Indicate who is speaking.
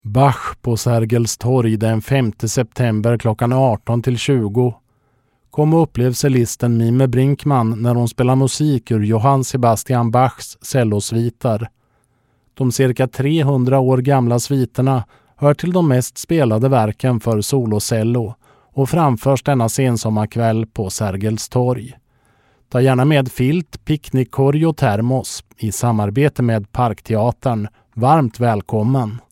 Speaker 1: Bach på Sergels torg den 5 september klockan 18-20. Kom och upplev cellisten Mime Brinkman när hon spelar musik ur Johann Sebastian Bachs cellosvitar. De cirka 300 år gamla sviterna hör till de mest spelade verken för solocello och framförs denna sensommarkväll på Sergels torg. Ta gärna med filt, picknickkorg och termos i samarbete med Parkteatern. Varmt välkommen!